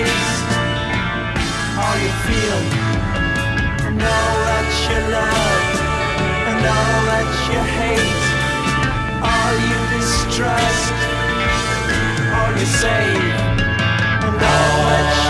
taste, all you feel, and all that you love, and all that you hate, all you distrust, all you save, and all that